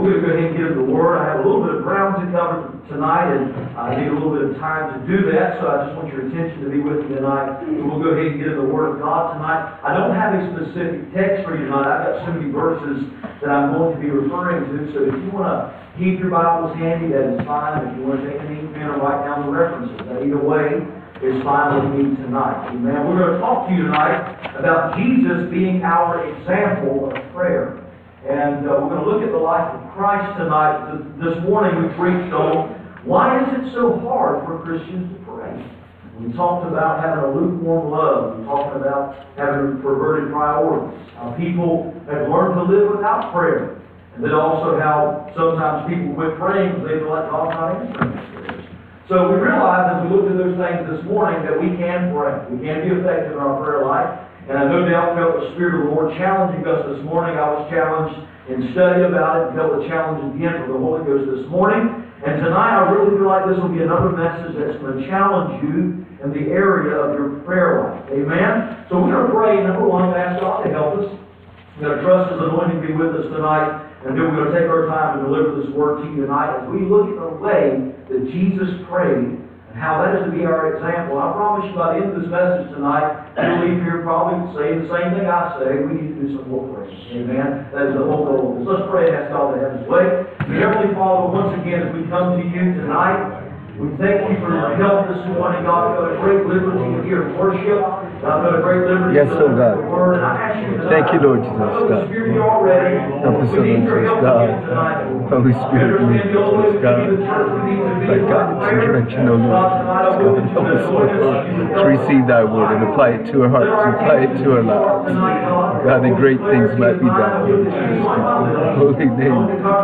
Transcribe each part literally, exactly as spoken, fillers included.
we're going to go ahead and get into the Word. I have a little bit of ground to cover tonight, and I need a little bit of time to do that, so I just want your attention to be with me tonight. So we'll go ahead and get into the Word of God tonight. I don't have a specific text for you tonight. I've got so many verses that I'm going to be referring to, so if you want to keep your Bibles handy, that is fine. If you want to take an ink pen or write down the references, either way is fine with me tonight. Amen. We're going to talk to you tonight about Jesus being our example of prayer. And uh, we're going to look at the life of Christ tonight. This morning we preached on why is it so hard for Christians to pray. We talked about having a lukewarm love. We talked about having perverted priorities. How people have learned to live without prayer. And then also how sometimes people quit praying because they feel like God's not answering their prayers. So we realized as we looked at those things this morning that we can pray. We can be effective in our prayer life. And I no doubt felt the Spirit of the Lord challenging us this morning. I was challenged in study about it and felt the challenge again from the Holy Ghost this morning. And tonight I really feel like this will be another message that's going to challenge you in the area of your prayer life. Amen? So we're going to pray. Number one, ask God to help us. We're going to trust His anointing to be with us tonight. And then we're going to take our time to deliver this word to you tonight as we look at the way that Jesus prayed and how that is to be our example. I promise you by the end of this message tonight, you'll leave here probably saying the same thing I say. We need to do some more prayer. Amen? That is the whole goal. So let's pray and ask God to have His way. Dear Heavenly Father, once again, as we come to you tonight, we thank you for your help this morning, God. We've got a great liberty to hear worship. I've got a great liberty yes, to oh God. the Word. And I ask you tonight, thank you, Lord Jesus. Holy God. Spirit, you're already. Help us, We need your help God. again tonight. Holy Spirit, we need us, God. Let God, it's a direction, oh Lord. God, help us, Lord, to receive thy word and apply it to our hearts, and apply it to our lives. God, that great things might be done, Lord. In holy name.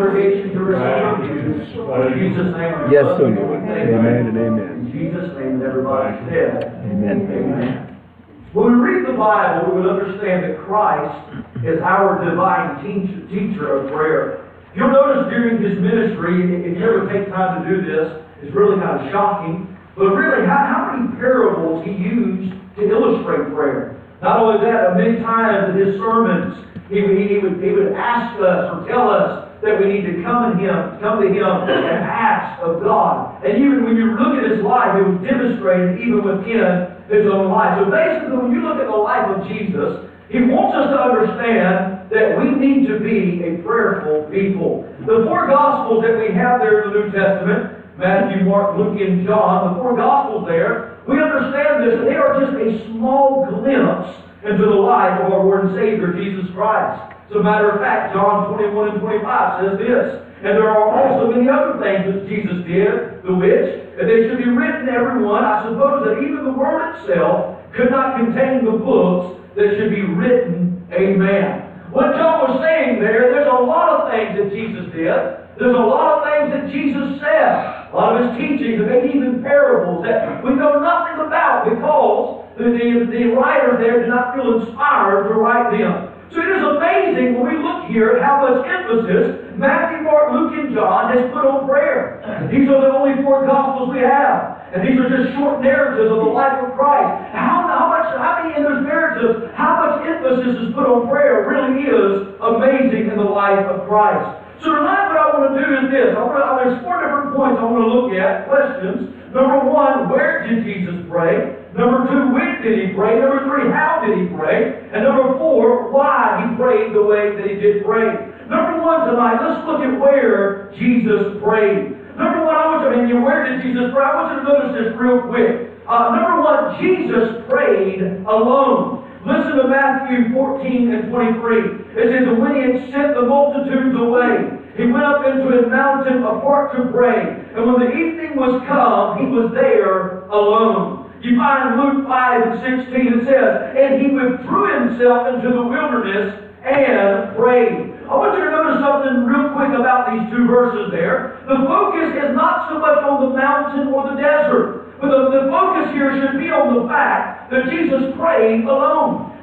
Yes, oh Lord. Amen and amen. In Jesus' name, everybody said, Amen. Amen. When we read the Bible, we would understand that Christ is our divine teacher, teacher of prayer. You'll notice during His ministry, if you ever take time to do this, it's really kind of shocking, but really, how, how many parables He used to illustrate prayer? Not only that, many times in His sermons, He, he, would, he would ask us or tell us that we need to come to Him, come to Him and ask of God. And even when you look at His life, it was demonstrated even within His own life. So basically, when you look at the life of Jesus, He wants us to understand that we need to be a prayerful people. The four Gospels that we have there in the New Testament, Matthew, Mark, Luke, and John, the four Gospels there, we understand this, that they are just a small glimpse into the life of our Lord and Savior, Jesus Christ. As a matter of fact, John twenty-one and twenty-five says this, and there are also many other things that Jesus did, the which, if they should be written every one, I suppose that even the Word itself could not contain the books that should be written. Amen. What John was saying there, there's a lot of things that Jesus did. There's a lot of things that Jesus said. A lot of His teachings, and maybe even parables that we know nothing about because the, the, the writer there did not feel inspired to write them. So it is amazing when we look here at how much emphasis Matthew, Mark, Luke, and John has put on prayer. These are the only four Gospels we have. And these are just short narratives of the life of Christ. How, how much, how many in those narratives, how much emphasis is put on prayer really is amazing in the life of Christ. So tonight what I want to do is this. I want to, there's four different points I want to look at, questions. Number one, where did Jesus pray? Number two, when did He pray? Number three, how did He pray? And number four, why He prayed the way that He did pray. Number one tonight, let's look at where Jesus prayed. Number one, I want you, I mean, where did Jesus pray? I want you to notice this real quick. Uh, number one, Jesus prayed alone. Listen to Matthew fourteen and twenty-three. It says, and when He had sent the multitudes away, He went up into a mountain apart to pray. And when the evening was come, He was there alone. You find in Luke five and sixteen, it says, and He withdrew Himself into the wilderness and prayed. I want you to notice something real quick about these two verses there. The focus is not so much on the mountain or the desert, but the, the focus here should be on the fact that Jesus prayed alone.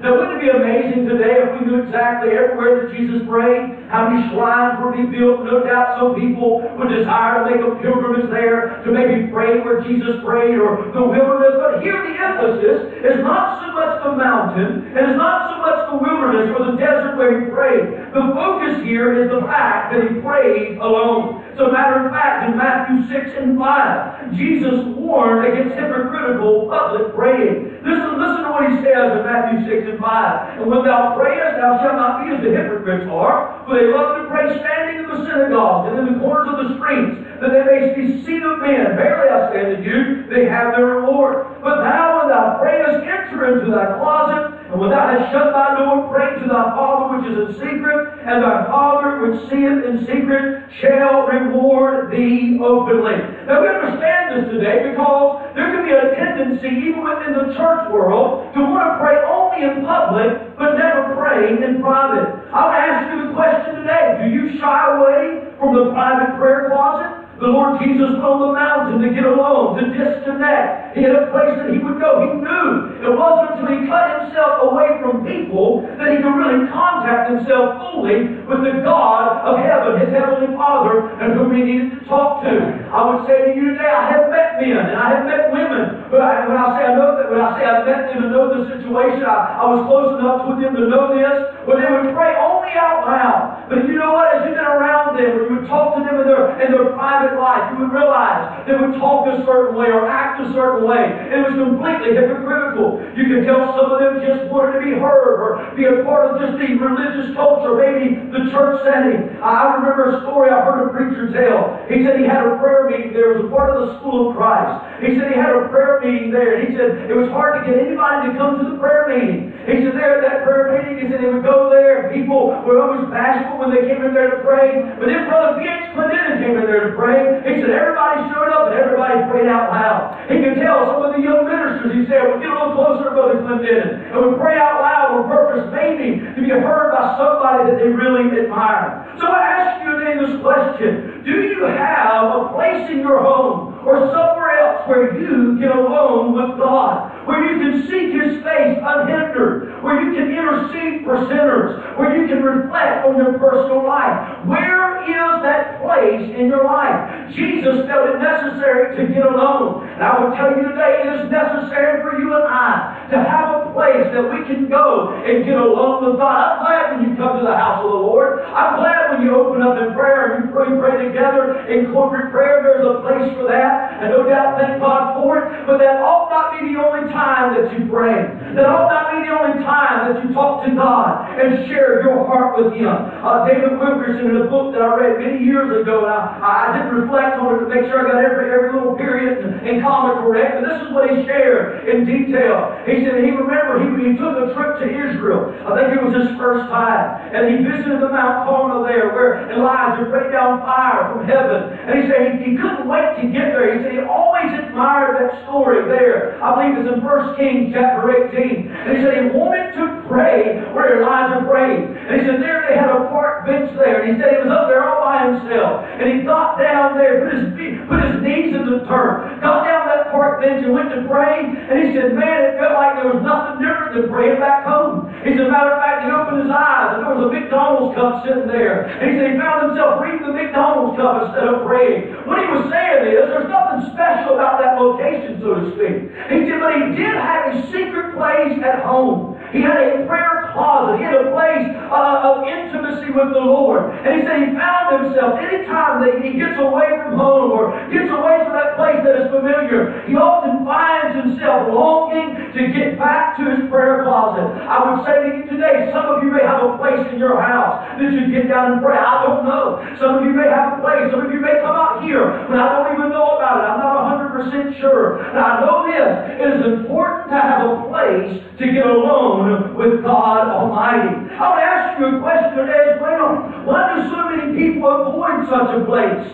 Now, wouldn't it be amazing today if we knew exactly everywhere that Jesus prayed, how many shrines would be built? No doubt some people would desire to make a pilgrimage there, to maybe pray where Jesus prayed, or the wilderness. But here the emphasis is not so much the mountain, and it's not so much the wilderness or the desert where he prayed. The focus here is the fact that he prayed alone. As a matter of fact, in Matthew six and five, Jesus warned against hypocritical public praying. Listen, listen to what he says in Matthew six and five. And when thou prayest, thou shalt not be as the hypocrites are, for they love to pray standing in the synagogues and in the corners of the streets, that they may be seen of men. Verily I say unto you, they have their reward. But thou, when thou prayest, enter into thy closet, and when thou hast shut thy door, pray to thy Father which is in secret, and thy Father which seeth in secret shall reward thee openly. Now we understand this today because there can be a tendency, even within the church world, to want to pray only in public, but never pray in private. I want to ask you the question today: do you shy away from the private prayer closet? The Lord Jesus went on the mountain to get alone, to disconnect. He had a place that he would go. He knew it wasn't until he cut himself away from people that he could really contact himself fully with the God of heaven, his heavenly Father, and whom he needed to talk to. I would say to you today, I have met men and I have met women, but I, when I say I know that, when I say I've met them and know the situation, I, I was close enough with them to know this, but they would pray only out loud. But you know what? As you've been around them, or you would talk to them in their in their private life, you would realize they would talk a certain way or act a certain way. It was completely hypocritical. You could tell some of them just wanted to be heard or be a part of just the religious culture, maybe the church setting. I remember a story I heard a preacher tell. He said he had a prayer meeting there. It was a part of the School of Christ. He said he had a prayer meeting there. And he said it was hard to get anybody to come to the prayer meeting. He said there at that prayer meeting, he said they would go there, and people were always bashful when they came in there to pray. But then Brother B H Clendenin came in there to pray. He said everybody showed up and everybody prayed out loud. He could tell some of the young ministers, he said, would get a little closer to Brother Clendenin and would pray out loud on purpose, maybe to be heard by somebody that they really admire. So I ask you today this question: do you have a place in your home or somewhere else where you get alone with God, where you can seek His face unhindered, where you can intercede for sinners, where you can reflect on your personal life? Where is that place in your life? Jesus felt it necessary to get alone. And I will tell you today, it is necessary for you and I to have a place that we can go and get alone with God. I'm glad when you come to the house of the Lord. I'm glad when you open up in prayer and you pray, pray together in corporate prayer. There's a place for that. And no doubt thank God for it. But that ought not be the only time that you pray. That ought not be the only time that you talk to God and share your heart with Him. Uh, David Wilkerson, in a book that I read many years ago, and I, I didn't reflect on it to make sure I got every, every little period and, and comma correct, but this is what he shared in detail. He said he remembered he, he took a trip to Israel. I think it was his first time. And he visited the Mount Carmel there where Elijah prayed down fire from heaven. And he said he, he couldn't wait to get there. He said he always admired that story there. I believe it's in First Kings chapter eighteen. And he said he wanted to pray where Elijah prayed. And he said there they had a park bench there. And he said he was up there all by himself. And he got down there, put his feet, put his knees in the dirt, got down that park bench and went to pray. And he said, man, it felt like there was nothing different than praying back home. He said, matter of fact, he opened his eyes and there was a McDonald's cup sitting there. And he said he found himself reading the McDonald's cup instead of praying. What he was saying is, there's nothing special about that location, so to speak. He said, but he did have a secret place at home. He had a prayer closet. He had a place uh, of intimacy with the Lord. And he said he found himself, anytime that he gets away from home or gets away from that place that is familiar, he often finds himself longing to get back to his prayer closet. I would say to you today, some of you may have a place in your house that you get down and pray. I don't know. Some of you may have a place. Some of you may come out here, but I don't even know about it. I'm not one hundred percent sure. And I know this. It is important to have a place to get alone with God Almighty. I would ask you a question today as well. Why do so many people avoid such a place?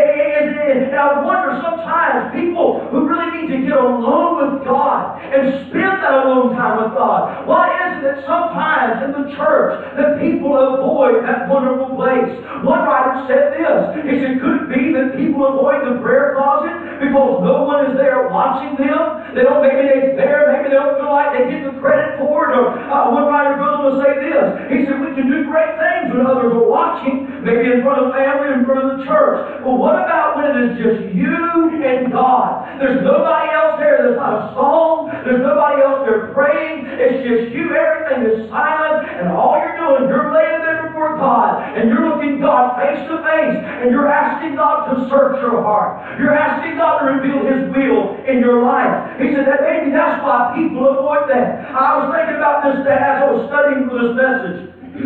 And I wonder sometimes people who really need to get alone with God and spend that alone time with God. Why is it that sometimes in the church that people avoid that wonderful place? One writer said this. He said, could it be that people avoid the prayer closet because no one is there watching them. They don't, maybe they're there, maybe they don't feel like they get the credit for it. Or uh, one writer goes on to say this. He said, we can do great things when others are watching, maybe in front of family, in front of the church. But what about when it is just you and God? There's nobody else there. There's not a song. There's nobody else there praying. It's just you. Everything is silent. And all you're doing, you're laying there before God. And you're looking God face to face. And you're asking God to search your heart. You're asking God to reveal His will in your life. He said that maybe that's why people avoid that. I was thinking about this as I was studying for this message.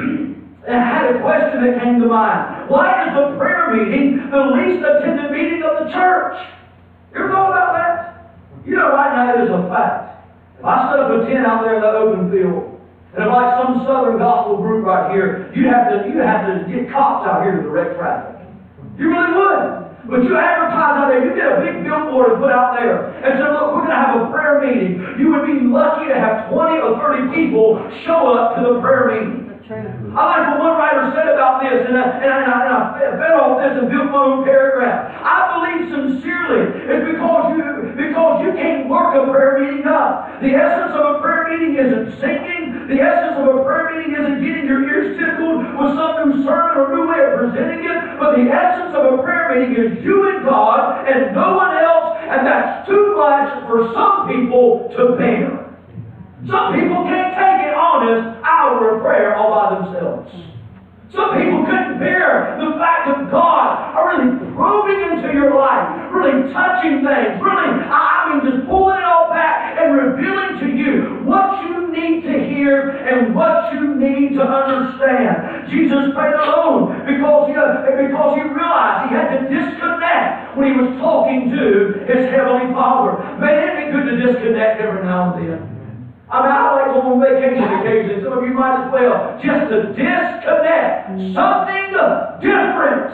And I had a question that came to mind. Why is the prayer meeting the least attended meeting of the church? You ever thought about that? You know, right now it is a fact. If I set up a tent out there in the open field, and if like some Southern gospel group right here, you'd have to you'd have to get cops out here to direct traffic. You really would. But you advertise out there, you get a big billboard and put out there and say, look, we're going to have a prayer meeting. You would be lucky to have twenty or thirty people show up to the prayer meeting. I like what one writer said about this, and I, and I, and I, and I fed off this and built my own paragraph. I believe sincerely it's because you because you can't work a prayer meeting up. The essence of a prayer meeting isn't singing. The essence of a prayer meeting isn't getting your ears tickled with some new sermon or new way of presenting it. But the essence of a prayer meeting is you and God and no one else, and that's too much for some people to bear. Some people can't take an honest hour of prayer all by themselves. Some people couldn't bear the fact that God are really probing into your life, really touching things, really, I mean, just pulling it all back and revealing to you what you need to hear and what you need to understand. Jesus prayed alone because he, because he realized he had to disconnect when he was talking to his Heavenly Father. Man, isn't it good to disconnect every now and then? I mean, I like going on vacation occasionally. Some of you might as well. Just to disconnect. Something different.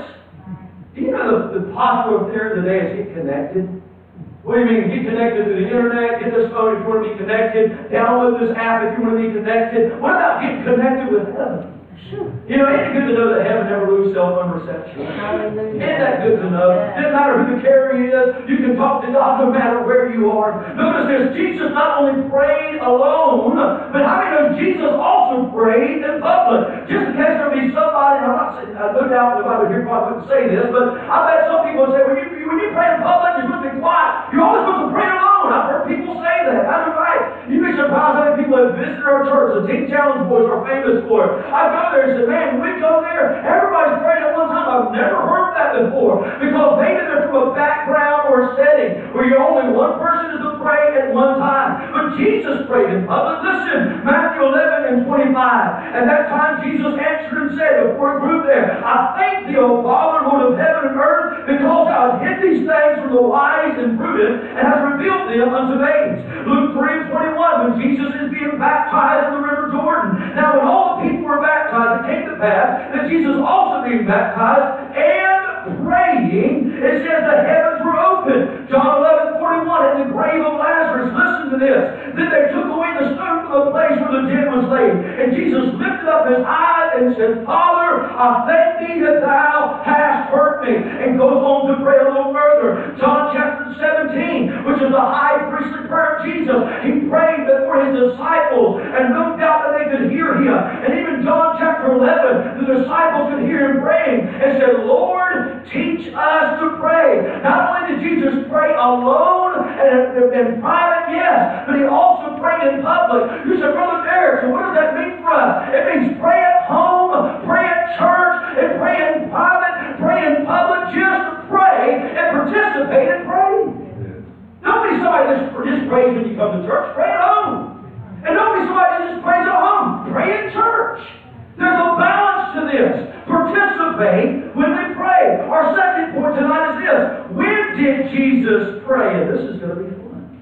Do you know the, the popular theory today is get connected? What do you mean? Get connected to the internet, get this phone if you want to be connected, download this app if you want to be connected. What about getting connected with heaven? Sure. You know, ain't it good to know that heaven never loses cell phone reception? Hallelujah. Isn't that good to know? Yeah. Doesn't matter who the carrier is, you can talk to God no matter where you are. Notice this, Jesus not only prayed alone, but how many know Jesus also prayed in public? Just in case there be somebody, I'm not saying, I no doubt if I would hear probably wouldn't say this, but I bet some people would say, when you, when you pray in public, you're supposed to be quiet. You're always supposed to pray alone. I've heard people say that. That's right. You'd be surprised how many people have visited our church. The Teen Challenge boys are famous for it. I go there and say, man, when we go there, everybody's praying at one time. I've never heard that before. Because maybe they're from a background or a setting where you're only one person is to pray at one time. But Jesus prayed in public. Listen, Matthew eleven and twenty-five. At that time, Jesus answered and said before a group there, I thank thee, O Father, Lord of heaven and earth, because thou hast hid these things from the wise and prudent, and hast revealed them unto babes. Luke three and twenty-one, when Jesus is being baptized in the river Jordan. Now, when all the people were baptized, it came to pass that Jesus also being baptized and praying, it says the heavens were open. John eleven forty-one, at the grave of Lazarus, listen to this. Then they took away the stone from the place where the dead was laid. And Jesus lifted up his eyes and said, Father, I thank thee that thou hast heard me. And goes on to pray a little further. John chapter seventeen, which is the high priestly prayer of Jesus. He prayed before his disciples, and no doubt that they could hear him. And even John chapter eleven, the disciples could hear him praying and said, Lord, teach us to pray. Not only did Jesus pray alone and in private, yes, but he also prayed in public. You said, Brother Derek, so what does that mean for us? It means pray at home, pray at church, and pray in private, pray in public. Just pray and participate in praying. Don't be somebody that just prays when you come to church. Pray at home. And don't be somebody that just prays at home. Pray in church. There's a balance to this. Participate when we pray. Our second point tonight is this. When did Jesus pray? And this is going to be fun.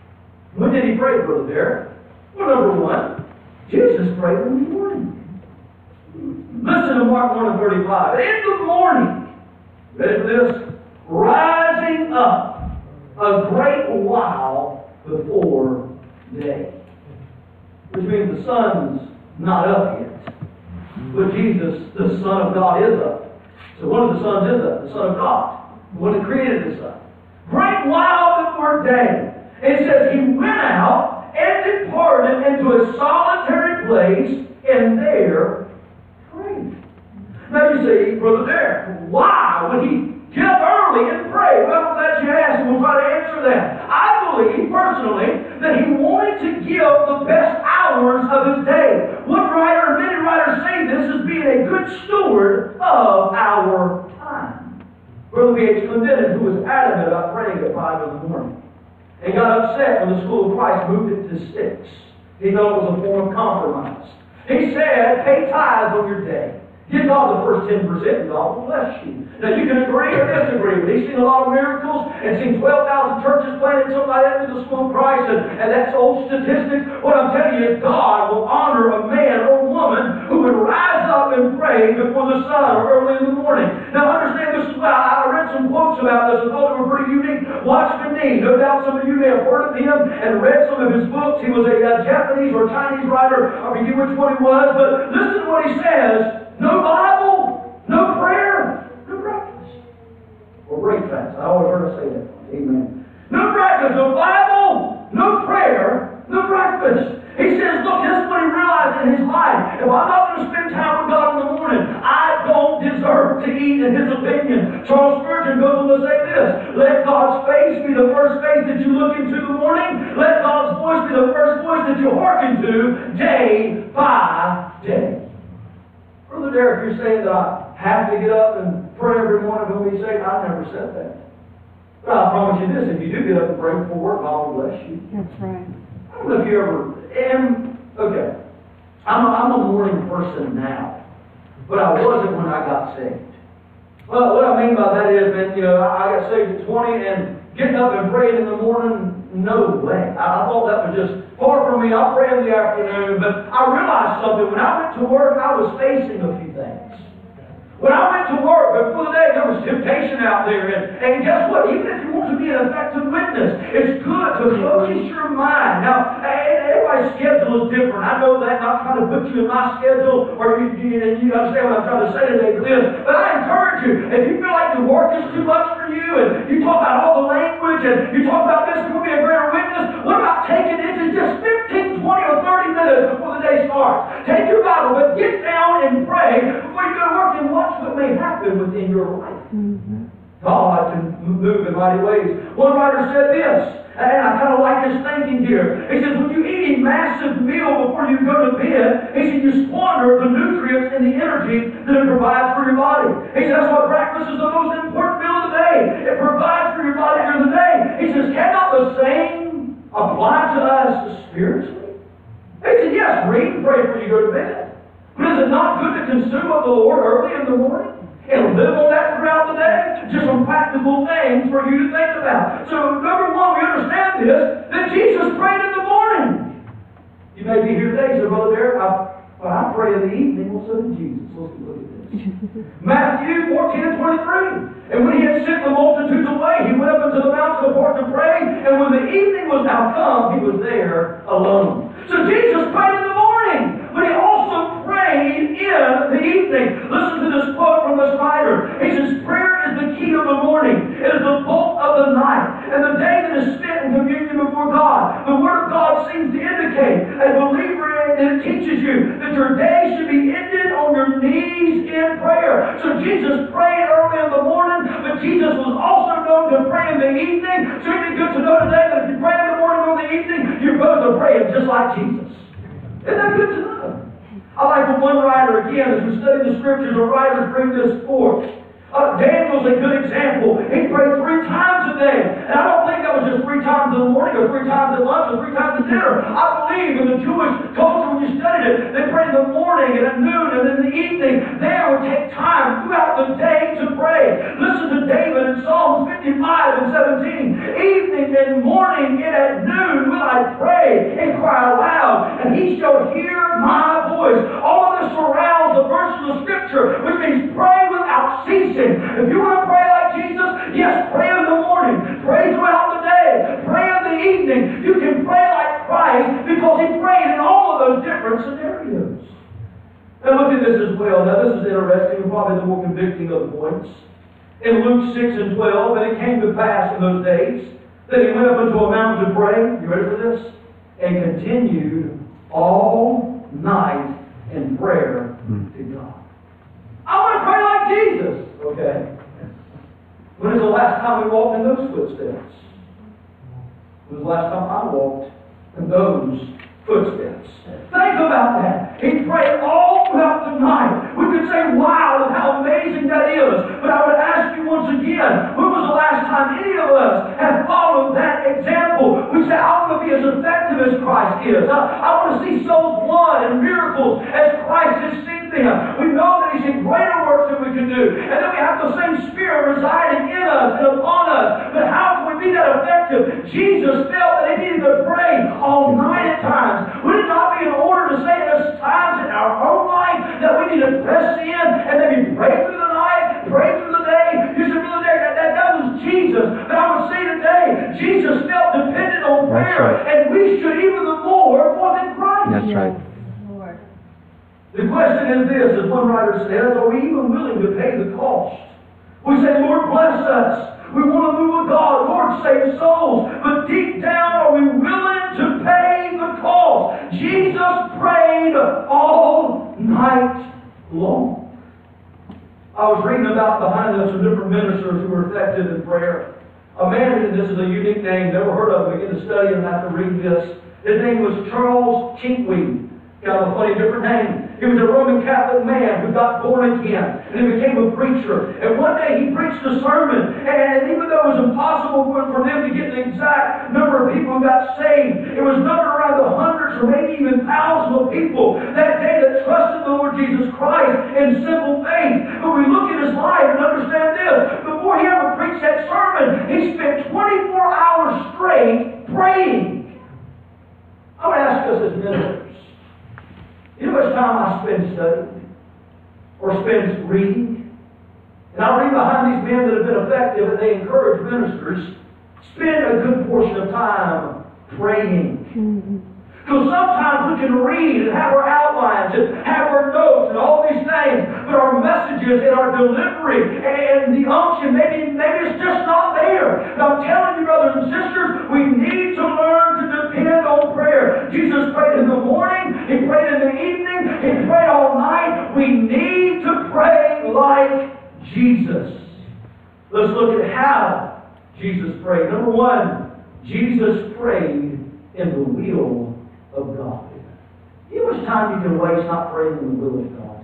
When did he pray, Brother Derek? Well, number one, Jesus prayed in the morning. Listen to Mark one and thirty-five. In the morning, ready for this? Rising up a great while before day. Which means the sun's not up yet. But Jesus, the Son of God, is up. So one of the sons is up, the Son of God, the one that created the sun. Great while before day. It says he went out and departed into a solitary place, and there prayed. Now you say, Brother Derek, why would he get up early and pray? Well, I'm glad you asked, and we'll try to answer that. I believe, personally, that he wanted to give the best hours of his day. One writer, and many writers say this as being a good steward of our time. Brother B H Clendenin, who was adamant about praying at five in the morning, and got upset when the School of Christ moved it to six. He thought it was a form of compromise. He said, pay tithes on your day. Give God the first ten percent and God will bless you. Now you can agree or disagree, but he's seen a lot of miracles and seen twelve thousand churches planted, something like that, through the School of Christ, and, and that's old statistics. What I'm telling you is God will honor a man or woman who would rise up and pray before the sun or early in the morning. Now understand this as well. I read some quotes about this and thought they were pretty unique. Watchman Nee, no doubt some of you may have heard of him and read some of his books. He was a uh, Japanese or Chinese writer. I forget which one he was, but listen to what he says. No Bible, no prayer, no breakfast. Or breakfast. I always heard her say that. Amen. No breakfast, no Bible, no prayer, no breakfast. He says, look, this is what he realized in his life. If I'm not going to spend time with God in the morning, I don't deserve to eat, in his opinion. Charles Spurgeon goes on to say this: let God's face be the first face that you look into in the morning. Let God's voice be the first voice that you hearken to day by day. Brother Derek, you're saying that I have to get up and pray every morning when we say, I never said that. But I promise you this, if you do get up and pray before work, God will bless you. That's right. I don't know if you ever, and, okay, I'm a, I'm a morning person now, but I wasn't when I got saved. Well, what I mean by that is, man, you know, I got saved at twenty, and getting up and praying in the morning, no way. I, I thought that was just far from me. I pray in the afternoon, but I realized something. When I went to work, I was facing a few things. When I went to work before the day, there was temptation out there. And, and guess what? Even if you want to be an effective witness, it's good to focus your mind. Now, everybody's schedule is different. I know that. I'm not trying to put you in my schedule, or you, you, you understand what I'm trying to say today with this. But I encourage you, if you feel like the work is too much for you, and you talk about all the language, and you talk about this, you want to be a greater witness, what about taking this in just fifteen, twenty, or thirty minutes before the day starts? Take your Bible, but get down and pray before you go to work and watch what may happen within your life. Mm-hmm. God can move in mighty ways. One writer said this, and I kind of like his thinking here. He says, when you eat a massive meal before you go to bed, he said, you squander the nutrients and the energy that it provides for your body. He says, that's why breakfast is the most important meal of the day. It provides for your body during the day. He says, cannot the same apply to us spiritually? He said, yes, read and pray before you go to bed. But is it not good to consume of the Lord early in the morning and live on that throughout the day? Just some practical things for you to think about. So, number one, we understand this, that Jesus prayed in the morning. You may be here today, so Brother Derek, I, well, I pray in the evening. Well, so did Jesus. Let's look at this. Matthew fourteen and twenty-three. And when he had sent the multitudes away, he went up into the mountain apart to pray. And when the evening was now come, he was there alone. So Jesus prayed in the morning, but he also prayed in the evening. Listen to this quote from this writer. He says, prayer is the key of the morning. It is the bolt of the night. And the day that is spent in communion before God. The Word of God seems to indicate, a believer, and it teaches you that your day should be ended on your knees in prayer. So Jesus prayed early in the morning, but Jesus was also known to pray in the evening. So it'd be good to know today that if you pray in the morning or the evening, you're both to pray just like Jesus. Isn't that good to know? I like what one writer, again, as we study the scriptures, the writers bring this forth. Uh, Daniel's a good example. He prayed three times a day. And I don't think that was just three times in the morning or three times at lunch or three times at dinner. I believe in the Jewish culture, when you studied it, they prayed in the morning and at noon and in the evening. They would take time throughout the day to pray. Listen to David in Psalms fifty-five and seventeen. Evening and morning and at noon will I pray and cry aloud, and he shall hear my voice. All of this surrounds the verse of the scripture, which means pray without ceasing. If you want to pray like Jesus, yes, pray in the morning. Pray throughout the day. Pray in the evening. You can pray like Christ because he prayed in all of those different scenarios. Now look at this as well. Now this is interesting and probably the more convicting of the points. in Luke six and twelve, and it came to pass in those days that he went up into a mountain to pray, you ready for this? And continued all night in prayer to God. I want to pray like Jesus. Okay. When was the last time we walked in those footsteps? When was the last time I walked in those footsteps? Think about that. He prayed all throughout the night. We could say, wow, how amazing that is. But I would ask you once again, when was the last time any of us have followed that example? We say, I want to be as effective as Christ is. I, I want to see souls won and miracles as Christ has seen them. We know that He's in greater works than we can do. And then we have the same Spirit residing in us and upon us. But how can we be that effective? Jesus felt that He needed to pray all night at times. Would it not be in order to say there's times in our own life that we need to press in and maybe pray through the night, pray through the day? You said, Brother Derek, that, that, that was Jesus. But I would say today, Jesus felt dependent on prayer. Right. And we should even the more more than Christ. That's right. The question is this, as one writer says, are we even willing to pay the cost? We say, Lord, bless us. We want to move with God. Lord, save souls. But deep down, are we willing to pay the cost? Jesus prayed all night long. I was reading about behind us some different ministers who were effective in prayer. A man, and this is a unique name, never heard of him, begin to study and have to read this. His name was Charles Chinkweed. Kind of a funny different name. He was a Roman Catholic man who got born again and he became a preacher. And one day he preached a sermon, and even though it was impossible for, for them to get the exact number of people who got saved, it was numbered around the hundreds or maybe even thousands of people that day that trusted the Lord Jesus Christ in simple faith. But we look at his life and understand this. Before he ever preached that sermon, he spent twenty-four hours straight praying. I would ask us as ministers, you know how much time I spend studying or spend reading? And I read behind these men that have been effective and they encourage ministers, spend a good portion of time praying. Because sometimes we can read and have our outlines and have our notes and all these things, but our messages and our delivery and the unction, maybe, maybe it's just not there. And I'm telling you, brothers and sisters, we need to learn to depend on prayer. Jesus prayed in the morning, He prayed in the evening, He prayed all night. We need to pray like Jesus. Let's look at how Jesus prayed. Number one, Jesus prayed in the will of God. You know how much time you can waste not praying in the will of God?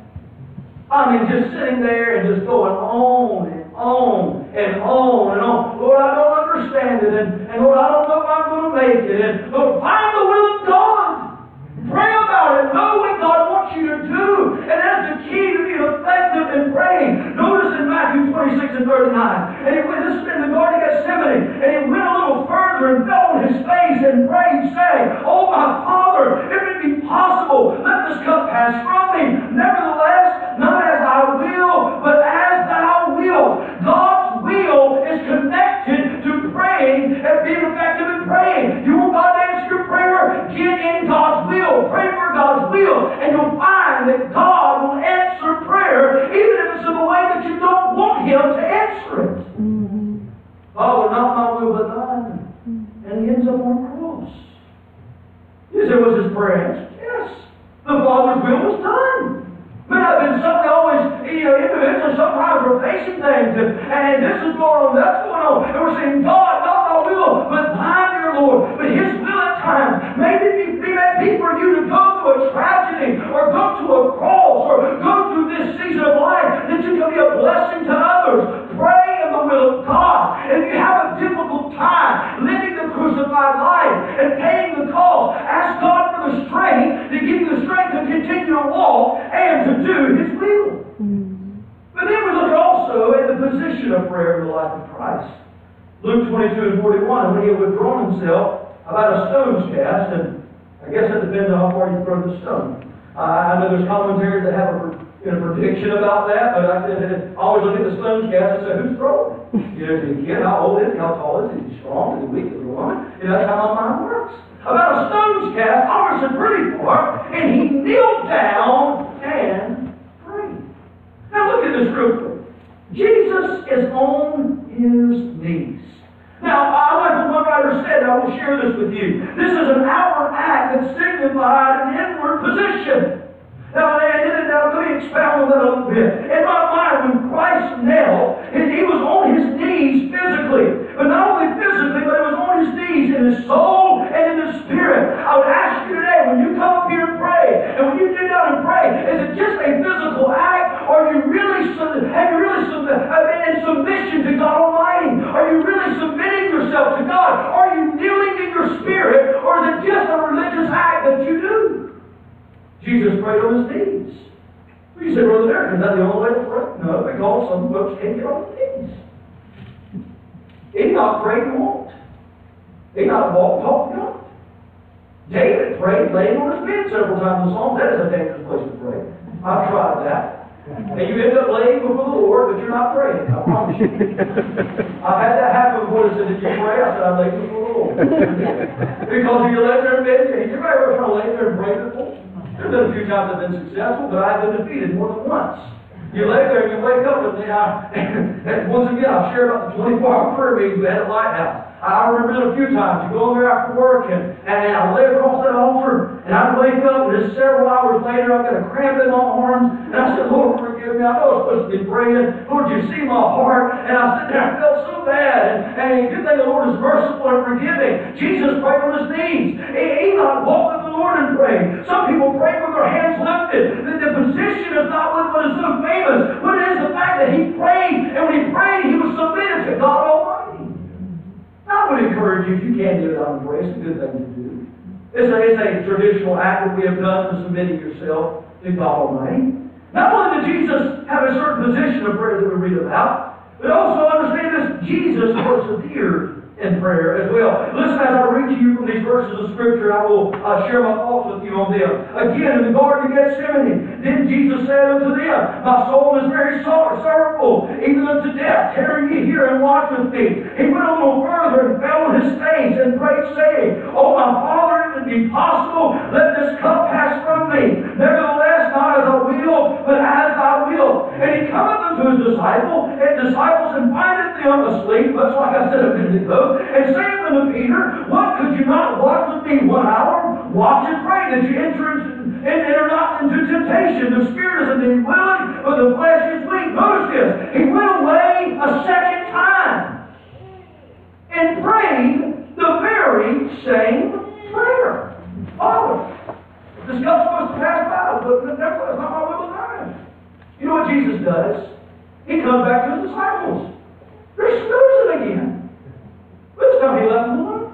I mean, just sitting there and just going on and on and on and on. Lord, I don't understand it, and, and Lord, I don't know if I'm going to make it. And Lord, find the will of God. Pray about it. Know what God wants you to do. And that's the key to being effective in praying. Notice in Matthew twenty-six and thirty-nine. And he went, this is in the Garden of Gethsemane. And he went a little further and fell on his face and prayed, saying, Oh, my Father, if it be possible, let this cup pass from me. Nevertheless, not as I will, but as thou wilt. God's will is connected to praying and being effective in praying. You want God to answer your prayer? Get in God's will. Pray for God's will, and you'll find that God will answer prayer, even if it's in a way that you don't want Him to answer it. Mm-hmm. Father, not my will, but thine. Mm-hmm. And He ends up on the cross. You say, was His prayer answered? Yes. The Father's will was done. May have been something always, you know, individuals sometimes we're facing things, and, and this is going on, that's going on, and we're saying, God, not my will, but thine, dear Lord. But His will at times, maybe it may be for you to go through a tragedy, or go to a cross, or go through this season of life, that you can be a blessing to others. Pray in the will of God. If you have a difficult time living the crucified life and paying the cost, ask God for the strength to give you the strength to continue to walk and to do His will. Mm-hmm. But then we look also at the position of prayer in the life of Christ. Luke twenty-two and forty-one, when He had withdrawn Himself about a stone's cast, and I guess it depends on how far you throw the stone. Uh, I know there's commentaries that have a you know, prediction about that, but I, I always look at the stone's cast and say, who's throwing it? You know, is he a kid? How old is he? How tall is he? Is he strong? Is he weak? Is he a woman? You know, that's how my mind works. About a stone's cast, Robertson pretty far, and he kneeled down and prayed. Now look at this real quick. Jesus is on his knees. Now, I like what one writer said, I will share this with you. This is an outward act that signified an inward position. Now, now, let me expound on that a little bit. In my mind, when Christ knelt, he was on his knees physically. But not only physically, but it was on his knees in his soul and in his spirit. I would ask you today, when you come up here and pray, and when you get down and pray, is it just a physical act, or are you really, have you really been in submission to God Almighty? Are you really submitting yourself to God? Are you kneeling in your spirit, or is it just a religious act that you do? Jesus prayed on his knees. You say, Brother Derek, is that the only way to pray? No, because some folks can't get on their knees. Enoch prayed and walked. Enoch walked, talked to God. David prayed laying on his bed several times in the Psalms. That is a dangerous place to pray. I've tried that. And you end up laying before the Lord, but you're not praying. I promise you. I've had that happen before. They said, did you pray? I said, I laid before the Lord. Because if you're laying there in bed, you ever ever try to lay there and pray before? There's been a few times I've been successful, but I've been defeated more than once. You lay there and you wake up, and, I, and once again, I'll share about the twenty-four hour prayer meetings we had at Lighthouse. I remember it a few times. You go in there after work, and, and I lay across that altar, and I'd wake up, and it's several hours later, I've got a cramp in my arms, and I said, Lord, forgive me. I know I'm supposed to be praying. Lord, you see my heart. And I sit there, I felt so bad. And, and good thing the Lord is merciful and forgiving. Jesus prayed on his knees. Enoch walked with the Lord and prayed. Some people pray with their hands lifted. The, the position is not what, what is so famous. What it is the fact that he prayed, and when he prayed, he was submitted to God Almighty. I would encourage you, if you can do it on prayer, it's a good thing to do. It's a, it's a traditional act that we have done for submitting yourself to God Almighty. Not only did Jesus have a certain position of prayer that we read about, but also understand this, Jesus persevered in prayer as well. Listen, as I read to you from these verses of Scripture, I will uh, share my thoughts with you on them. Again, in the Garden of Gethsemane, then Jesus said unto them, my soul is very sorrowful, even unto death. Tarry ye here and watch with me. He went a little further and fell on his face and prayed, saying, O my Father, if it be possible, let this cup pass from me. Nevertheless, not as I will, but as thy will. And he cometh unto his disciples, and disciples, and findeth them asleep, much like I said a minute ago, and saith unto Peter, what, could you not watch with me one hour? Watch and pray that you enter into, and enter not into temptation. The spirit is indeed willing, but the flesh is weak. Notice this. He went away a second time and prayed the very same prayer. Father, this cup's supposed to pass by, but nevertheless, not my will, but thine. You know what Jesus does? He comes back to his disciples. They're snoozing again. This time he left them alone.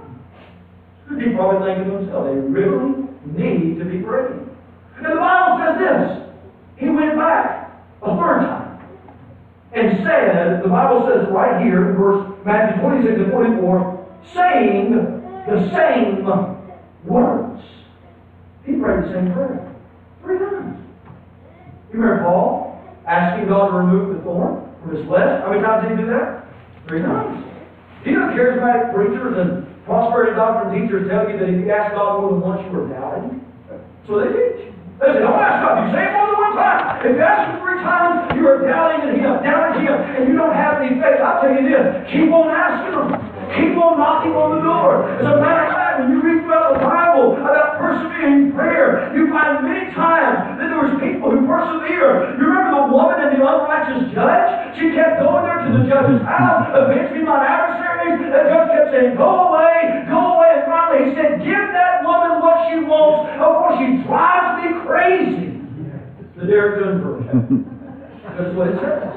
He's probably thinking to himself, they really need to be praying. And the Bible says this. He went back a third time and said, the Bible says right here in verse Matthew twenty-six and forty-four, saying the same words. He prayed the same prayer three times. You remember Paul asking God to remove the thorn from his flesh? How many times did he do that? Three times. Do you know charismatic preachers and prosperity doctrine teachers tell you that if you ask God more than once, you are doubting? That's what they teach. They say, don't ask God. You say it more than one time. If you ask him three times, you are doubting in Him, doubting Him, and you don't have any faith. I'll tell you this. Keep on asking Him. Keep on knocking on the door. As a matter of fact, when you read throughout the Bible about persevering prayer, you find many times that there was people who persevered. You remember the woman and the unrighteous judge? She kept going there to the judge's house, avenging my adversaries. The judge kept saying, go away, go away. And finally he said, give that woman what she wants, before she drives me crazy. The Derek Jones version. That's what it says.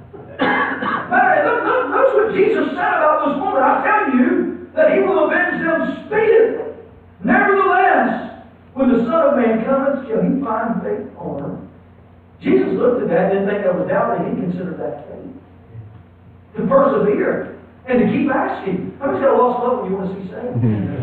But look, look, notice what Jesus said about this woman. I tell you that He will avenge them speedily. Nevertheless, when the Son of Man cometh, shall He find faith on earth? Jesus looked at that and didn't think that was doubting. He considered that faith. To persevere and to keep asking. How many's got a lost love when you want to see saved?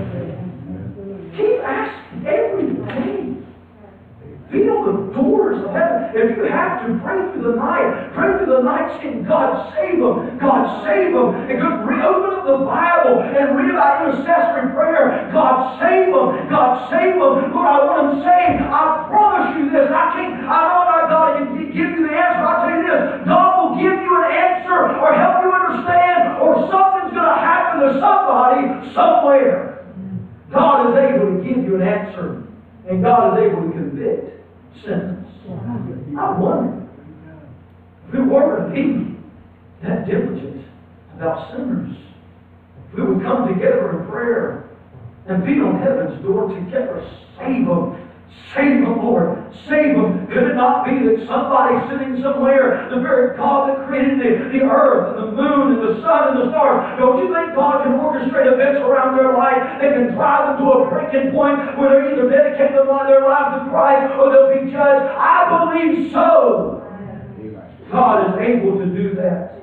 Keep asking every day. Feel the doors of heaven. If you have to, pray through the night. Pray through the night saying, God save them. God save them. And go reopen up the Bible and read about intercessory prayer. God save them. God save them. Lord, I want them saved. I promise you this. I can't, I know not God can give you the answer. I'll tell you this. God will give you an answer or help you understand, or something's going to happen to somebody somewhere. God is able to give you an answer, and God is able to convict sinners. I wonder if we were to be that diligent about sinners, if we would come together in prayer and beat on heaven's door together. Save them. Save them, Lord. Save them. Could it not be that somebody sitting somewhere, the very God that created the, the earth and the moon and the sun and the stars, don't you think God can orchestrate events around their life that can drive them to a breaking point where they either dedicate their lives to Christ or they'll be judged? I believe so. God is able to do that.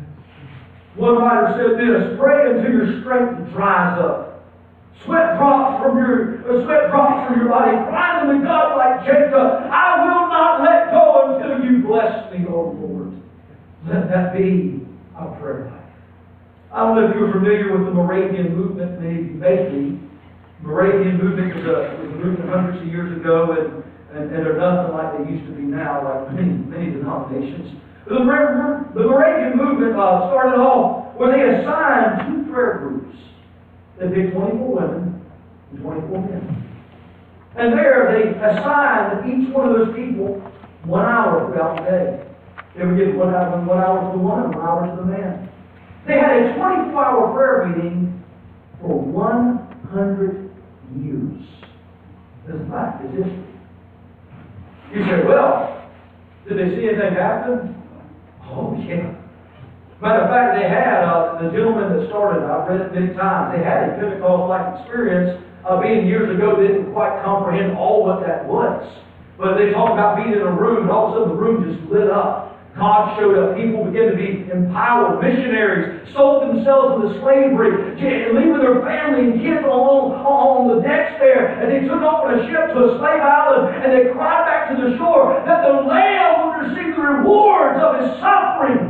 One writer said this: pray until your strength dries up. Sweat drops from your uh, sweat drops from your body. Cry unto God like Jacob. I will not let go until you bless me, O Lord. Let that be our prayer life. I don't know if you're familiar with the Moravian movement. Maybe you may be. The Moravian movement was a, was a movement hundreds of years ago, and, and, and they're nothing like they used to be now, like many, many denominations. The, the Moravian movement uh, started off where they assigned two prayer groups. They picked twenty-four women and twenty-four men. And there they assigned each one of those people one hour throughout the day. They would give one hour, one hour to the woman, one hour to the man. They had a twenty-four hour prayer meeting for one hundred years. This is fact, it's history. You say, well, did they see anything happen? Oh, yeah. Matter of fact, they had, uh, the gentleman that started, I've read it many times, they had a Pentecost-like experience. Uh, being years ago, they didn't quite comprehend all what that was. But they talked about being in a room, and all of a sudden the room just lit up. God showed up. People began to be empowered. Missionaries sold themselves into slavery, and leaving their family and kids on, on the decks there. And they took off on a ship to a slave island, and they cried back to the shore that the Lamb would receive the rewards of his suffering.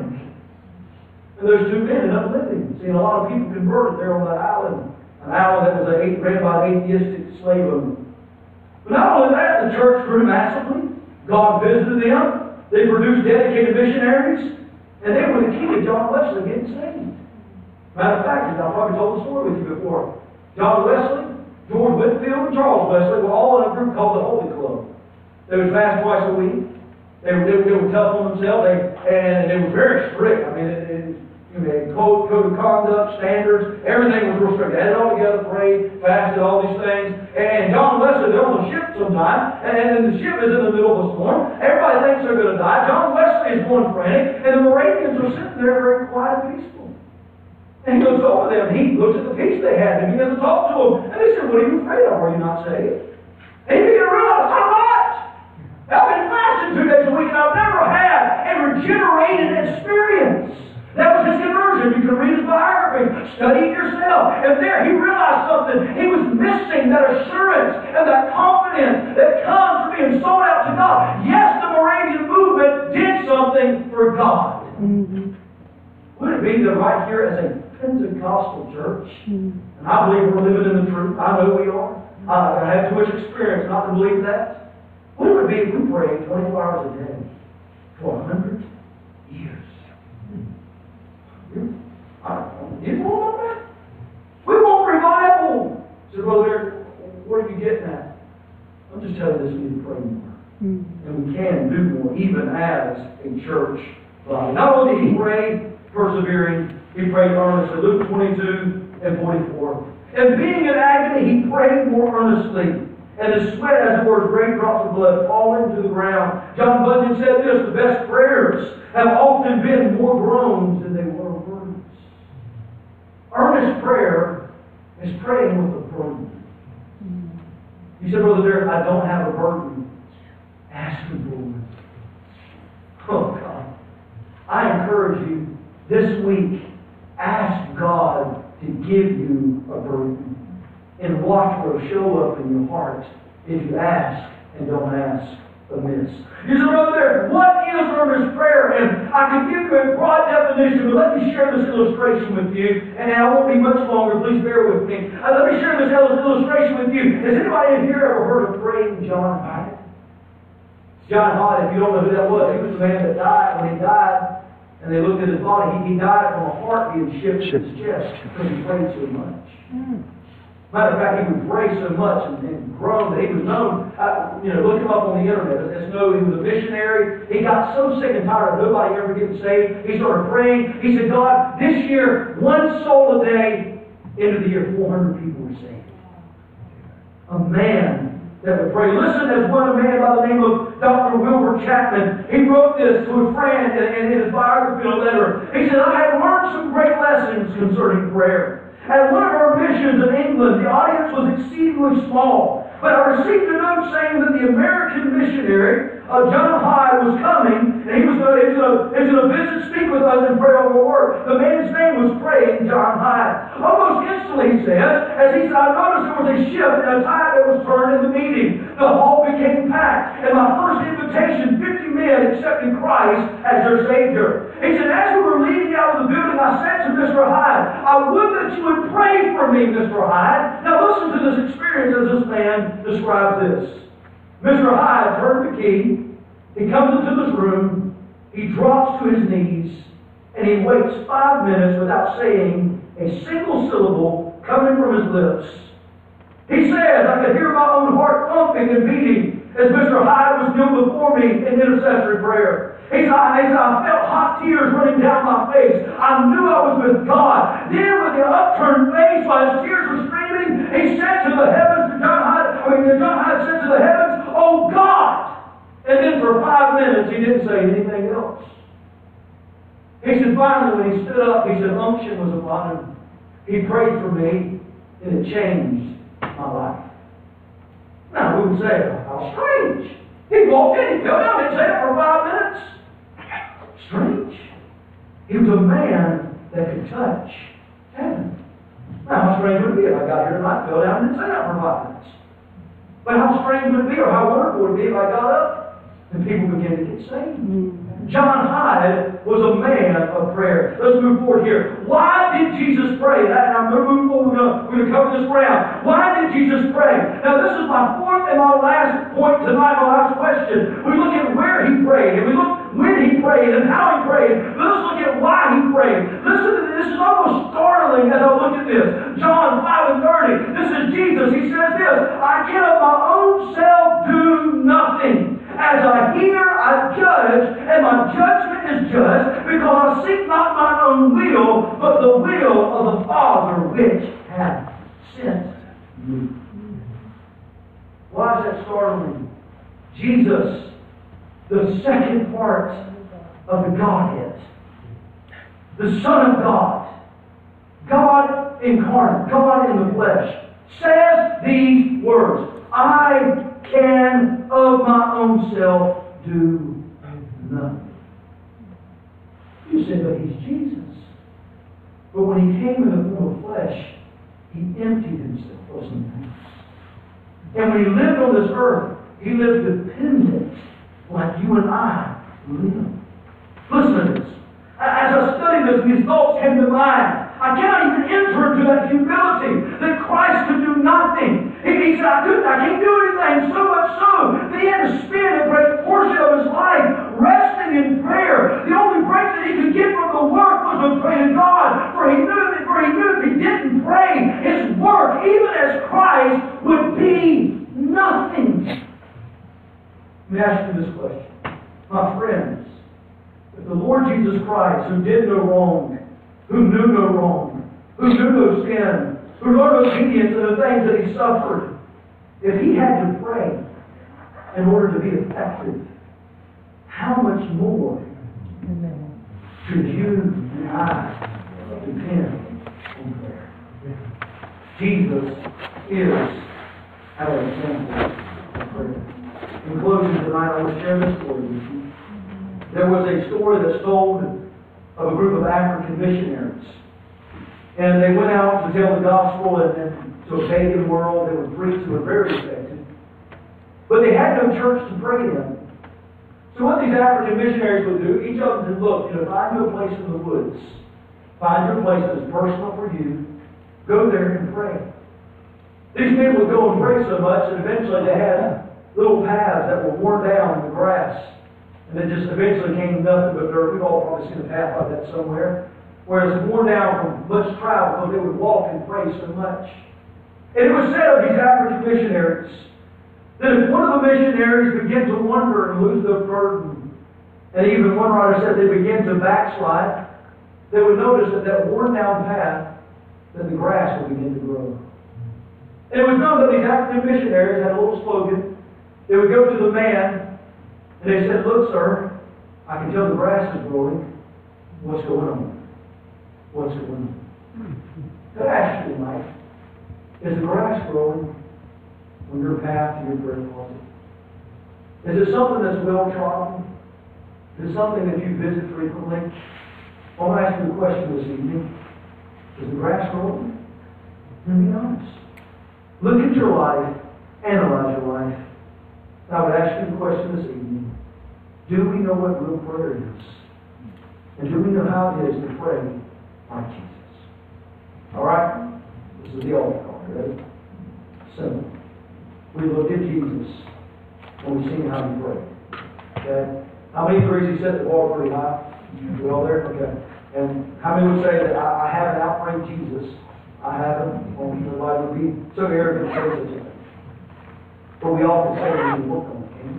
And those two men ended up living. Seeing a lot of people converted there on that island. An island that was a, ran by an atheistic slave owner. But not only that, the church grew massively. God visited them. They produced dedicated missionaries. And they were the key to John Wesley getting saved. Matter of fact, I've probably told the story with you before. John Wesley, George Whitefield, and Charles Wesley were all in a group called the Holy Club. They would fast twice a week. They were, they were, they were tough on themselves. They, and they were very strict. I mean, it, it, They had code, code of conduct, standards, everything was real strict. They had it all together, prayed, fasted, all these things. And John Wesley, they're on the ship sometime, and then the ship is in the middle of a storm. Everybody thinks they're going to die. John Wesley is going frantic, and the Moravians are sitting there very quiet and peaceful. And he goes over them, and he looks at the peace they had, and he begins to talk to them. And they said, what are you afraid of? Are you not saved? And he began to realize, I'm not. I've been fasting two days a week, and I've never had a regenerated experience. That was his conversion. You can read his biography, study it yourself. And there he realized something. He was missing that assurance and that confidence that comes from being sold out to God. Yes, the Moravian movement did something for God. Mm-hmm. Would it be that right here as a Pentecostal church, mm-hmm. and I believe we're living in the truth. I know we are. Uh, I have too much experience not to believe that. What would it be if we prayed twenty-four hours a day for a hundred years? You want that? We want revival. So, Brother, what are you getting at? I'm just telling you this, we need to pray more. Mm. And we can do more, even as a church body. Not only did he pray, persevering, he prayed earnestly. Luke twenty-two and forty-four. And being in agony, he prayed more earnestly. And his sweat, as it were, great drops of blood falling to the ground. John Bunyan said this: the best prayers have often been more groans than they were words. Earnest prayer is praying with a burden. You said, Brother Derek, I don't have a burden. Ask the Lord. Oh, God. I encourage you this week, ask God to give you a burden. And watch what will show up in your heart if you ask and don't ask amiss. You said, Brother Derek, what is earnest prayer? And I can give you a broad definition, but let me share this illustration with you. And I won't be much longer. Please bear with me. Uh, let me share this illustration with you. Has anybody in here ever heard of praying John Hyatt? John Hyatt, if you don't know who that was, he was the man that died. When he died, And they looked at his body. He, he died from a heart being shipped in his chest because he prayed so much. Matter of fact, he would pray so much and, and groan that he was known. Uh, you know, look him up on the internet. It's known he was a missionary. He got so sick and tired of nobody ever getting saved. He started praying. He said, God, this year, one soul a day. End of the year, four hundred people were saved. A man that would pray. Listen, there's one man by the name of Doctor Wilbur Chapman. He wrote this to a friend in, in his biography letter. He said, I have learned some great lessons concerning prayer. At one of our missions in England, the audience was exceedingly small. But I received a note saying that the American missionary, uh, John Hyde, was coming, and he was going to visit, speak with us, and pray over the Word. The man's name was Praying John Hyde. Almost instantly, he says, as he said, I noticed there was a shift and a tide that was turned in the meeting. The hall became packed, and my first invitation, fifty men accepting Christ as their Savior. He said, as we were leaving out of the building, I said to Mister Hyde, I would that you would pray for me, Mister Hyde. Now listen to this experience as this man describes this. Mister Hyde turned the key. He comes into this room. He drops to his knees. And he waits five minutes without saying a single syllable coming from his lips. He says, I could hear my own heart thumping and beating as Mister Hyde was kneeled before me in intercessory prayer. He said, I felt hot tears running down my face. I knew I was with God. Then with the upturned face, while his tears were streaming, he said to the heavens, to John Hyde, I mean, John Hyde said to the heavens, oh God! And then for five minutes, he didn't say anything else. He said, finally, when he stood up, he said, unction was upon him. He prayed for me, and it changed my life. Now, we would say, how strange. He walked in, he fell down, didn't say that for five minutes. Strange. He was a man that could touch heaven. Now, how strange would it be if I got here tonight, fell down, and didn't say that for five minutes? But how strange would it be, or how wonderful would it be if I got up and people began to get saved? John Hyde was a man of prayer. Let's move forward here. Why did Jesus pray? And I'm going to move forward. We're going to cover this ground. Why did Jesus pray? Now, this is my fourth and my last point tonight, my last question. We look at where he prayed, and we look when he prayed, and how he prayed. Let's look at why he prayed. Listen to this. This is almost startling as I look at this. John five and thirty. This is Jesus. He says this, I can of my own self do nothing. As I hear, I judge, and my judgment is just, because I seek not my own will, but the will of the Father which hath sent me. Why is that startling? Jesus, the second part of the Godhead, the Son of God, God incarnate, God in the flesh, says these words, I can of my own self do nothing. You say, but he's Jesus. But when he came in the form of flesh, he emptied himself, wasn't he? And when he lived on this earth, he lived dependent like you and I live. Listen to this. As I studied this, these thoughts came to mind. I cannot even enter into that humility that Christ could do nothing. He, he said, I couldn't, I can't do anything, so much so that he had to spend a great portion of his life resting in prayer. The only break that he could get from the work was to pray to God. For he knew that for he knew if he didn't pray, his work, even as Christ, would be nothing. Let me ask you this question. My friends, if the Lord Jesus Christ, who did no wrong, who knew no wrong, who knew no sin, who learned obedience in the things that he suffered, if he had to pray in order to be effective, how much more should you and I depend on prayer? Jesus is our example of prayer. In closing tonight, I want to share this story with you. There was a story that's told of a group of African missionaries. And they went out to tell the gospel and, and to a pagan world. They were priests who were very respected. But they had no church to pray in. So what these African missionaries would do, each of them said, look, you know, find you a place in the woods. Find your place that is personal for you. Go there and pray. These men would go and pray so much that eventually they had little paths that were worn down in the grass. And it just eventually came nothing but dirt. We've all probably seen a path like that somewhere. Where it's worn down from much travel because they would walk and pray so much. And it was said of these African missionaries that if one of the missionaries began to wander and lose their burden, and even one writer said they began to backslide, they would notice that that worn down path, that the grass would begin to grow. And it was known that these African missionaries had a little slogan. They would go to the man and they said, "Look, sir, I can tell the grass is growing. What's going on? What's going on?" Could I ask you tonight, is the grass growing on your path to your prayer closet? Is it something that's well trodden? Is it something that you visit frequently? I want to ask you a question this evening. Is the grass growing? And be honest. Look at your life. Analyze your life. I would ask you the question this evening. Do we know what real prayer is? And do we know how it is to pray like Jesus? Alright? This is the altar call. Ready? Simple. We look at Jesus and we see how he prayed. Okay? How many agrees he set the bar pretty high? We all there? Okay. And how many would say that I, I haven't outprayed Jesus? I haven't. Well, nobody would be so arrogant to say such a thing. But we often say we need to work on it, can't we?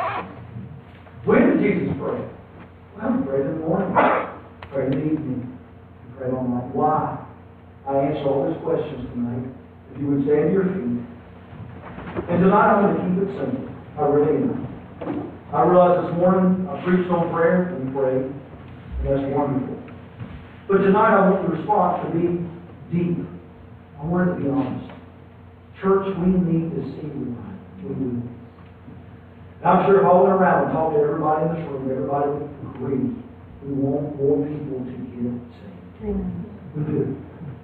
When did Jesus pray? Well, he prayed in the morning. He prayed in the evening. He prayed all night. Why? I answer all those questions tonight. If you would stand to your feet. And tonight I'm going to keep it simple. I really am. I realized this morning I preached on prayer and prayed. And that's wonderful. But tonight I want the response to be deep. I want it to be honest. Church, we need to see you tonight. We do. And I'm sure if I went around and talked to everybody in this room, everybody would agree. We want more people to get saved. We do.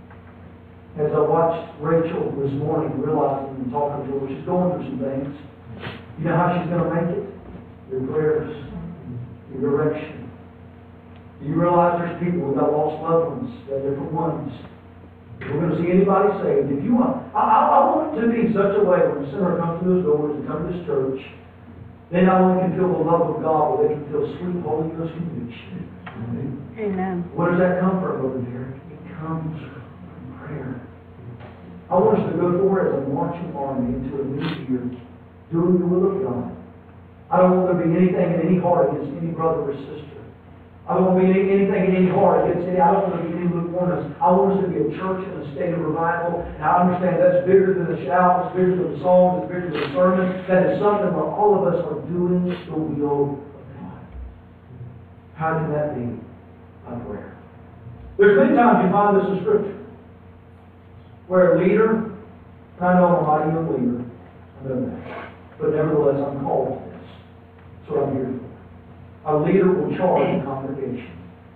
As I watched Rachel this morning, realizing and talking to her, she's going through some things. You know how she's going to make it? Your prayers, your direction. You realize there's people who got lost loved ones, got different ones. If we're going to see anybody saved, if you want, I, I, I want it to be such a way when a sinner comes through those doors and comes to this church, they not only can feel the love of God, but they can feel sweet Holy Ghost conviction. Amen. Where does that come from, Brother Derek? It comes from prayer. I want us to go forward as a marching army into a new year, doing the will of God. I don't want there to be anything in any heart against any brother or sister. I don't want to be any, anything in any heart against any. I don't want to be any lukewarmness. I want us to be a church in a state of revival. And I understand that's bigger than a shout, it's bigger than a song, it's bigger than a sermon. That is something where all of us are doing the will of God. How can that be? By prayer. There's many times you find this in Scripture where a leader, and I know I'm a mighty young leader, I know that, but nevertheless I'm called to this. That's what I'm here for. A leader will charge the congregation.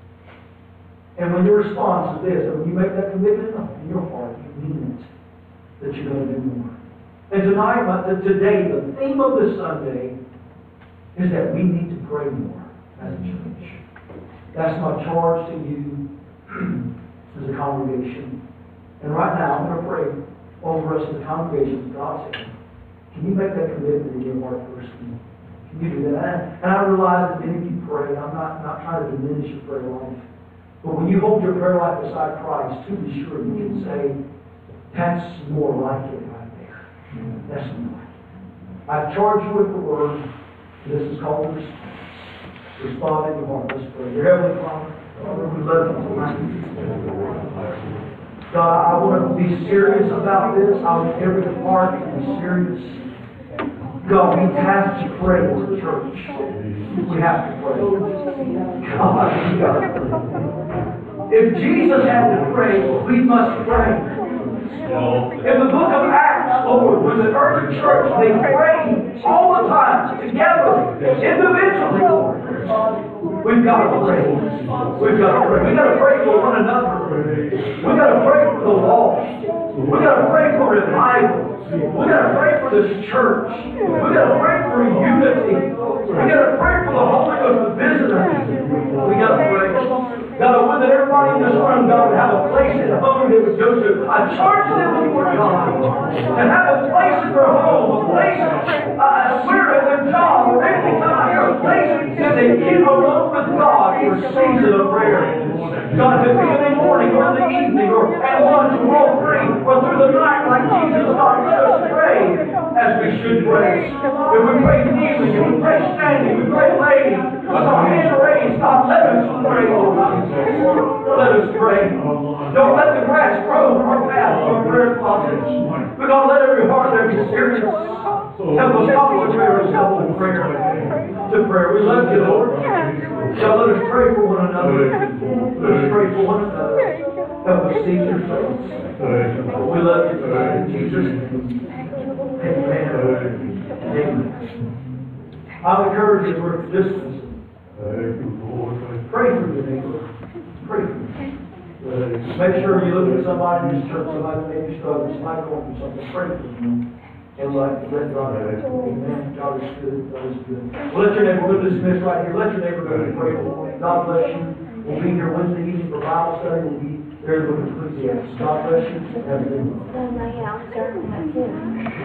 And when your response is this, and when you make that commitment in your heart, you mean it, that you're going to do more. And tonight, today, the theme of this Sunday is that we need to pray more as a church. That's my charge to you as a congregation. And right now, I'm going to pray over us as a congregation. God said, can you make that commitment in your heart first? You do that. And I realize that many of you pray. I'm not, not trying to diminish your prayer life. But when you hold your prayer life beside Christ, to be sure, you can say, that's more like it right there. That's more like it. I've charged you with the word. This is called the response. Respond in your heart. Let's pray. Your Heavenly Father, we love you tonight. God, I want to be serious about this. I want every part to be serious. God, we have to pray as a church. We have to pray. God, we got to pray. If Jesus had to pray, we must pray. In the book of Acts, Lord, when the early church, they prayed all the time, together, individually, Lord. We've got to pray. We've got to pray. We've got to pray for one another. We've got to pray for the lost. We've got to pray for revival. We've got to pray for this church. We've got to pray for unity. We've got to pray for the Holy Ghost to visit us. We've got to pray. God, I would that everybody in this room, God, would have a place at home they would go to. A church that would work, God. To have a place in their home, a place uh, where at their job, or they can come out here, a place that they get alone with God for a season of prayer. God, if it be in the morning or in the evening or at lunch or all three, or through the night like Jesus taught us to pray as we should pray. If we pray kneeling, if we pray standing, we pray laying, with our hand raised, God, let us pray, Lord Jesus. Let us pray. Don't let the grass grow from our path or prayer closets. But God, let every heart there be serious. Help us follow the prayer, help us prayer to prayer. We love you, Lord. God, let us pray for one another. Let us pray for one another. Help us see your face. We love you tonight in Jesus' name. Amen. Amen. I'm encouraged as we're distancing. Pray for your neighbor. Pray for them. Make sure you look at somebody in this church, somebody that may be struggling, somebody going through something. Pray for them. And like, let God have it. Amen. God is good. God is good. Well, let your neighbor, we'll dismiss right here. Let your neighbor go and pray for you. God bless you. We'll be here Wednesday evening for Bible study. We'll be there to look at Ecclesiastes. God bless you. Have a good one.